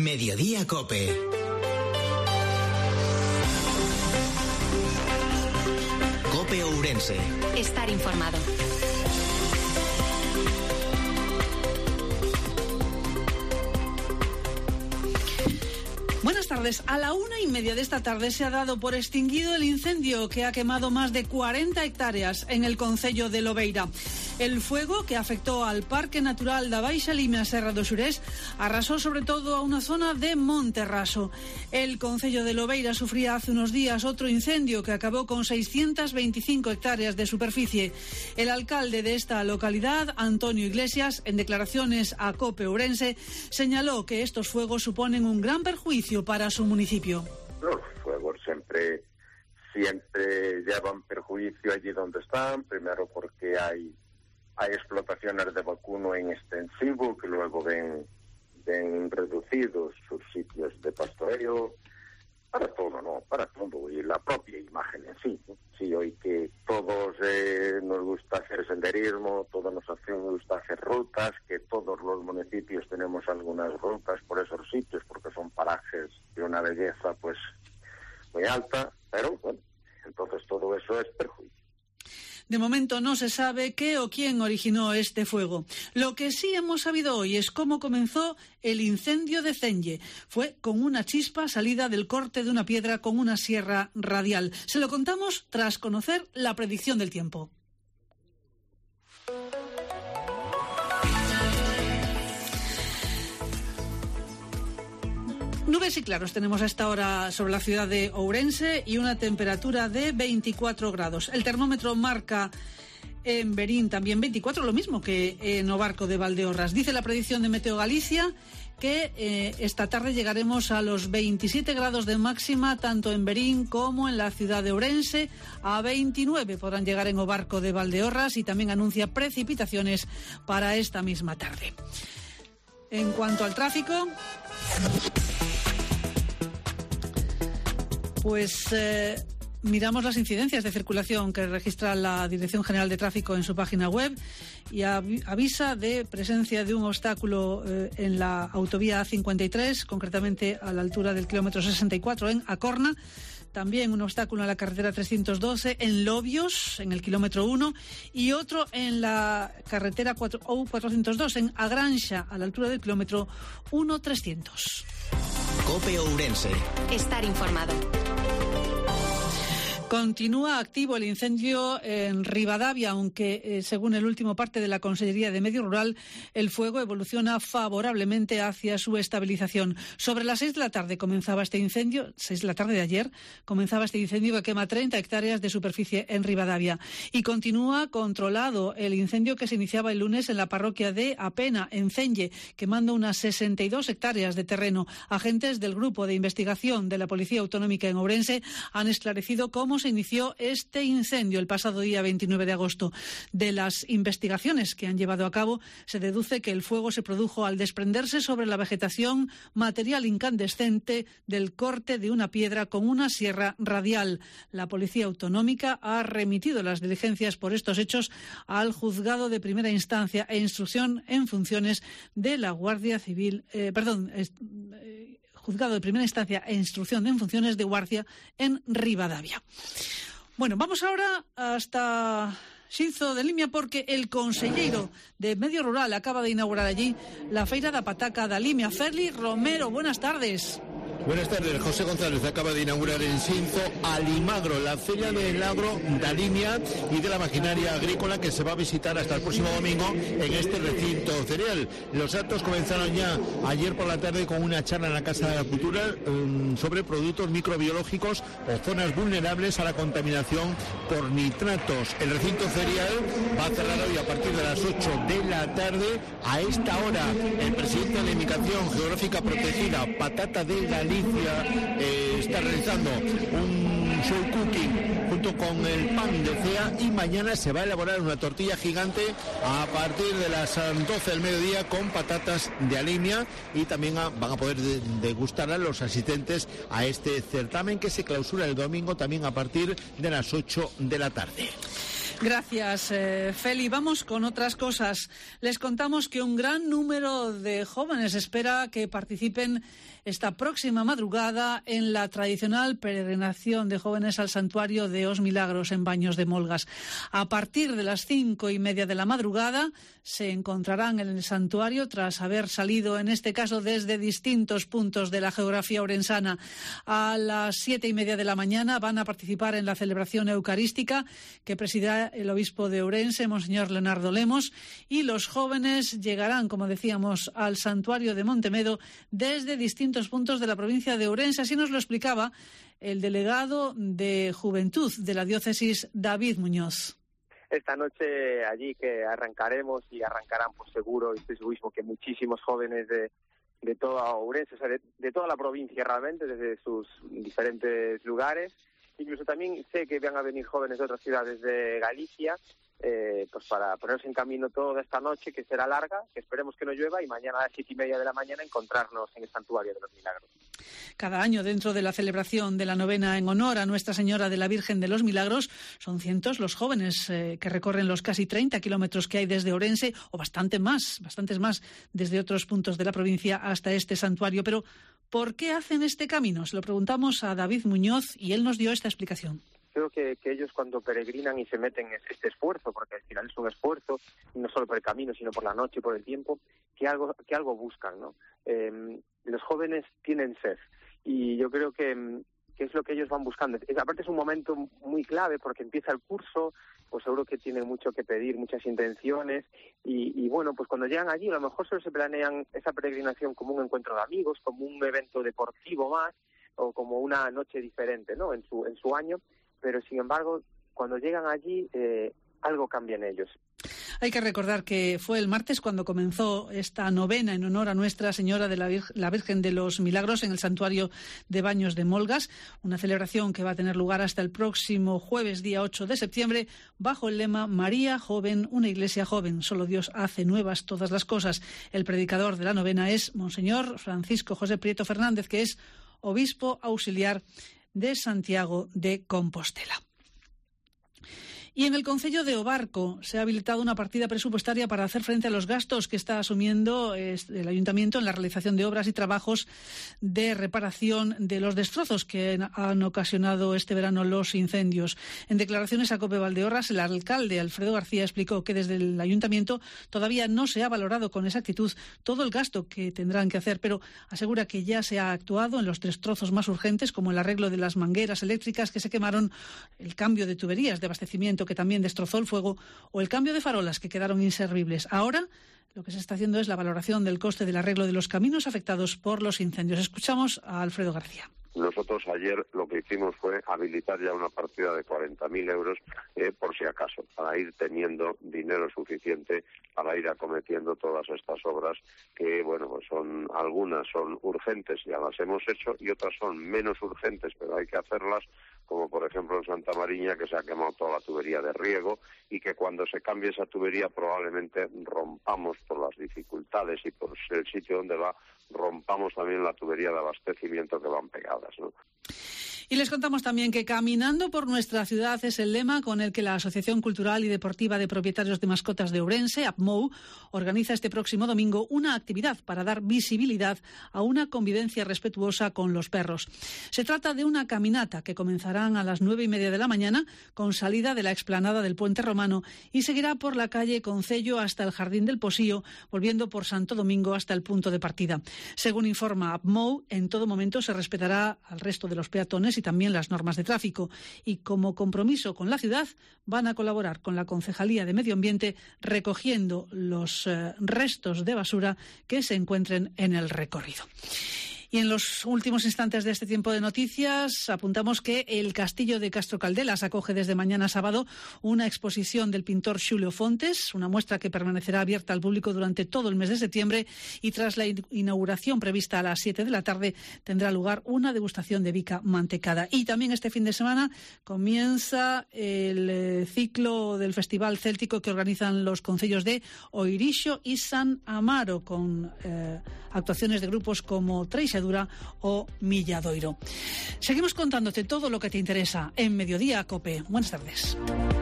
Mediodía COPE. COPE Ourense. Estar informado. Buenas tardes. A la 1:30 de esta tarde se ha dado por extinguido el incendio que ha quemado más de 40 hectáreas en el concello de Lobeira. El fuego, que afectó al Parque Natural da Baixa Limia Serra do Xurés, arrasó sobre todo a una zona de Monterraso. El concello de Lobeira sufría hace unos días otro incendio que acabó con 625 hectáreas de superficie. El alcalde de esta localidad, Antonio Iglesias, en declaraciones a COPE Ourense, señaló que estos fuegos suponen un gran perjuicio para su municipio. Los fuegos siempre llevan perjuicio allí donde están, primero porque hay explotaciones de vacuno en extensivo que luego ven reducidos sus sitios de pastoreo, para todo, ¿no? Para todo, y la propia imagen en sí, ¿no? Sí, hoy que todos nos gusta hacer senderismo, todos nos gusta hacer rutas, que todos los municipios tenemos algunas rutas por esos sitios, porque son parajes de una belleza pues muy alta, pero bueno, entonces todo eso es perjuicio. De momento no se sabe qué o quién originó este fuego. Lo que sí hemos sabido hoy es cómo comenzó el incendio de Cenge. Fue con una chispa salida del corte de una piedra con una sierra radial. Se lo contamos tras conocer la predicción del tiempo. Nubes y claros tenemos a esta hora sobre la ciudad de Ourense y una temperatura de 24 grados. El termómetro marca en Berín también 24, lo mismo que en Obarco de Valdeorras. Dice la predicción de Meteo Galicia que esta tarde llegaremos a los 27 grados de máxima, tanto en Berín como en la ciudad de Ourense. A 29 podrán llegar en Obarco de Valdeorras y también anuncia precipitaciones para esta misma tarde. En cuanto al tráfico, pues miramos las incidencias de circulación que registra la Dirección General de Tráfico en su página web y avisa de presencia de un obstáculo en la autovía A53, concretamente a la altura del kilómetro 64 en Acorna. También un obstáculo en la carretera 312 en Lobios, en el kilómetro 1, y otro en la carretera 402 en Agranxa, a la altura del kilómetro 1,300. COPE Ourense. Estar informado. Continúa activo el incendio en Ribadavia, aunque según el último parte de la Consellería de Medio Rural, el fuego evoluciona favorablemente hacia su estabilización. Sobre las 6 de la tarde comenzaba este incendio, 6 de la tarde de ayer, comenzaba este incendio que quema 30 hectáreas de superficie en Ribadavia. Y continúa controlado el incendio que se iniciaba el lunes en la parroquia de Apena, en Cenge, quemando unas 62 hectáreas de terreno. Agentes del Grupo de Investigación de la Policía Autonómica en Ourense han esclarecido cómo se inició este incendio el pasado día 29 de agosto. De las investigaciones que han llevado a cabo, se deduce que el fuego se produjo al desprenderse sobre la vegetación material incandescente del corte de una piedra con una sierra radial. La Policía Autonómica ha remitido las diligencias por estos hechos al Juzgado de Primera Instancia e Instrucción en Funciones de la Guardia Civil, Juzgado de Primera Instancia e Instrucción en Funciones de Guardia en Ribadavia. Bueno, vamos ahora hasta Xinzo de Limia porque el conselleiro de Medio Rural acaba de inaugurar allí la Feira da Pataca da Limia. Ferli Romero, buenas tardes. Buenas tardes, José González acaba de inaugurar en Xinzo Alimagro, la feria del agro da Limia y de la maquinaria agrícola que se va a visitar hasta el próximo domingo en este recinto cereal. Los actos comenzaron ya ayer por la tarde con una charla en la Casa de la Cultura sobre productos microbiológicos o zonas vulnerables a la contaminación por nitratos. El recinto cereal va a cerrar hoy a partir de las 8 de la tarde. A esta hora el presidente de la Indicación Geográfica Protegida, Patata de Galicia, está realizando un show cooking junto con el pan de CEA y mañana se va a elaborar una tortilla gigante a partir de las 12 del mediodía con patatas de Alimia y también van a poder degustar a los asistentes a este certamen que se clausura el domingo también a partir de las 8 de la tarde. Gracias, Feli. Vamos con otras cosas. Les contamos que un gran número de jóvenes espera que participen esta próxima madrugada en la tradicional peregrinación de jóvenes al santuario de Os Milagros en Baños de Molgas. A partir de las 5:30 de la madrugada se encontrarán en el santuario tras haber salido, en este caso, desde distintos puntos de la geografía orensana. A las 7:30 de la mañana van a participar en la celebración eucarística que presidirá el obispo de Ourense, Monseñor Leonardo Lemos, y los jóvenes llegarán, como decíamos, al santuario de Montemedo desde distintos puntos de la provincia de Ourense. Así nos lo explicaba el delegado de Juventud de la diócesis, David Muñoz. Esta noche allí que arrancaremos, y arrancarán pues seguro, estoy segurísimo que muchísimos jóvenes de toda Ourense, o sea, de toda la provincia realmente, desde sus diferentes lugares. Incluso también sé que van a venir jóvenes de otras ciudades de Galicia, pues para ponerse en camino toda esta noche, que será larga, que esperemos que no llueva, y mañana a las 7:30 de la mañana encontrarnos en el Santuario de los Milagros. Cada año, dentro de la celebración de la novena en honor a Nuestra Señora de la Virgen de los Milagros, son cientos los jóvenes que recorren los casi 30 kilómetros que hay desde Ourense, o bastantes más, desde otros puntos de la provincia hasta este santuario. Pero, ¿por qué hacen este camino? Se lo preguntamos a David Muñoz y él nos dio esta explicación. Creo que ellos, cuando peregrinan y se meten en este esfuerzo, porque al final es un esfuerzo, no solo por el camino, sino por la noche y por el tiempo, que algo buscan, ¿no? Los jóvenes tienen sed, y yo creo que es lo que ellos van buscando. Aparte es un momento muy clave, porque empieza el curso, pues seguro que tienen mucho que pedir, muchas intenciones, y bueno, pues cuando llegan allí, a lo mejor solo se planean esa peregrinación como un encuentro de amigos, como un evento deportivo más, o como una noche diferente, ¿no?, en su año. Pero, sin embargo, cuando llegan allí, algo cambia en ellos. Hay que recordar que fue el martes cuando comenzó esta novena en honor a Nuestra Señora de la Virgen de los Milagros en el santuario de Baños de Molgas, una celebración que va a tener lugar hasta el próximo jueves, día 8 de septiembre, bajo el lema María Joven, una iglesia joven. Solo Dios hace nuevas todas las cosas. El predicador de la novena es Monseñor Francisco José Prieto Fernández, que es obispo auxiliar de Santiago de Compostela. Y en el concello de Obarco se ha habilitado una partida presupuestaria para hacer frente a los gastos que está asumiendo el ayuntamiento en la realización de obras y trabajos de reparación de los destrozos que han ocasionado este verano los incendios. En declaraciones a COPE Valdeorras, el alcalde Alfredo García explicó que desde el ayuntamiento todavía no se ha valorado con exactitud todo el gasto que tendrán que hacer, pero asegura que ya se ha actuado en los destrozos más urgentes, como el arreglo de las mangueras eléctricas que se quemaron, el cambio de tuberías de abastecimiento que también destrozó el fuego, o el cambio de farolas que quedaron inservibles. Ahora lo que se está haciendo es la valoración del coste del arreglo de los caminos afectados por los incendios. Escuchamos a Alfredo García. Nosotros ayer lo que hicimos fue habilitar ya una partida de 40.000 euros por si acaso, para ir teniendo dinero suficiente para ir acometiendo todas estas obras que, bueno, pues algunas son urgentes, ya las hemos hecho, y otras son menos urgentes, pero hay que hacerlas, como por ejemplo en Santa Mariña, que se ha quemado toda la tubería de riego, y que cuando se cambie esa tubería probablemente rompamos, por las dificultades y por el sitio donde va, rompamos también la tubería de abastecimiento que van pegadas, ¿no? Y les contamos también que Caminando por nuestra ciudad es el lema con el que la Asociación Cultural y Deportiva de Propietarios de Mascotas de Ourense, APMOU, organiza este próximo domingo una actividad para dar visibilidad a una convivencia respetuosa con los perros. Se trata de una caminata que comenzarán a las 9:30 de la mañana con salida de la explanada del Puente Romano y seguirá por la calle Concello hasta el Jardín del Posío, volviendo por Santo Domingo hasta el punto de partida. Según informa APMOU, en todo momento se respetará al resto de los peatones y también las normas de tráfico, y como compromiso con la ciudad van a colaborar con la Concejalía de Medio Ambiente recogiendo los restos de basura que se encuentren en el recorrido. Y en los últimos instantes de este tiempo de noticias apuntamos que el Castillo de Castro Caldelas acoge desde mañana sábado una exposición del pintor Xulio Fontes, una muestra que permanecerá abierta al público durante todo el mes de septiembre, y tras la inauguración prevista a las 7 de la tarde tendrá lugar una degustación de bica mantecada. Y también este fin de semana comienza el ciclo del Festival Céltico que organizan los concellos de Oirixo y San Amaro, con actuaciones de grupos como Treixadura o Milladoiro. Seguimos contándote todo lo que te interesa en Mediodía Cope. Buenas tardes.